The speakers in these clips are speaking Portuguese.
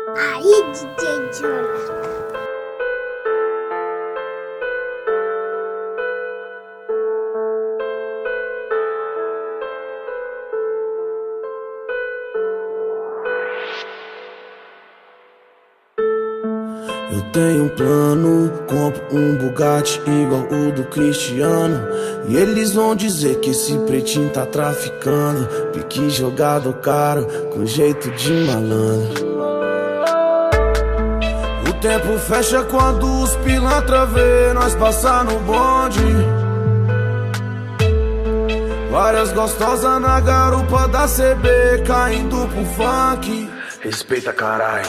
Aí, DJ Jonathan. Eu tenho um plano, compro um Bugatti igual o do Cristiano. E eles vão dizer que esse pretinho tá traficando. Pique jogado caro, com jeito de malandro. O tempo fecha quando os pilantra vê nós passar no bonde. Várias gostosas na garupa da CB, caindo pro funk. Respeita, carai.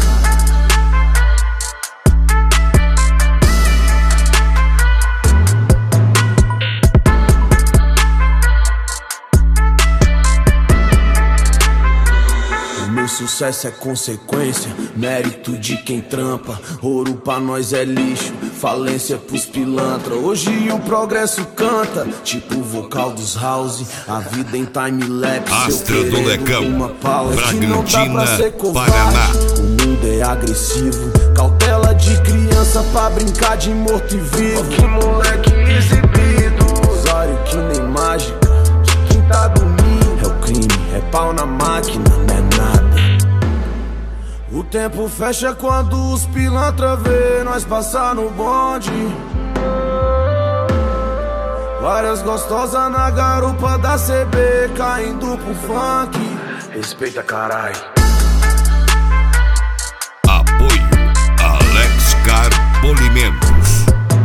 Meu sucesso é consequência, mérito de quem trampa. Ouro pra nós é lixo, falência pros pilantra. Hoje o progresso canta, tipo o vocal dos house. A vida em time-lapse. Astra do Lecão, Bragantina, Paraná. O mundo é agressivo, cautela de criança pra brincar de morto e vivo. Que moleque exibido, usuário que nem mágica. De quem tá dormindo é o crime, é pau na máquina, não é nada. O tempo fecha quando os pilantra vê nós passar no bonde. Várias gostosas na garupa da CB, caindo pro funk. Respeita, carai. Apoio Alex Car Polimentos.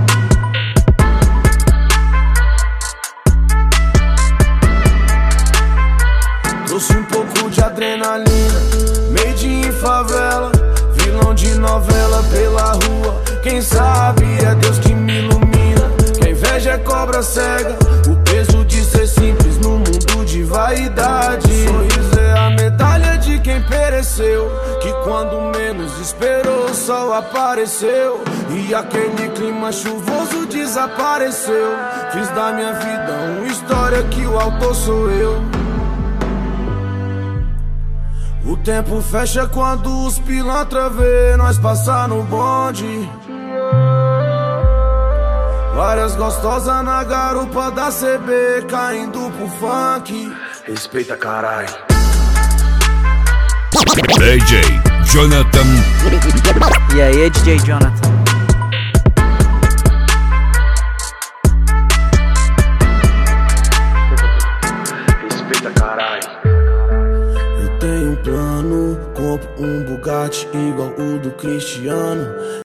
Trouxe um pouco de adrenalina, made in favela, vilão de novela pela rua. Quem sabe é Deus que me ilumina. Quem inveja é cobra cega, o peso de ser simples no mundo de vaidade. Sorriso é a medalha de quem pereceu, que quando menos esperou o sol apareceu. E aquele clima chuvoso desapareceu. Fiz da minha vida uma história que o autor sou eu. O tempo fecha quando os pilantra vê nós passar no bonde. Várias gostosas na garupa da CB, caindo pro funk. Respeita, carai. DJ Jonathan. E aí, DJ Jonathan? Respeita, carai. Eu tenho um plano, compro um Bugatti igual o do Cristiano.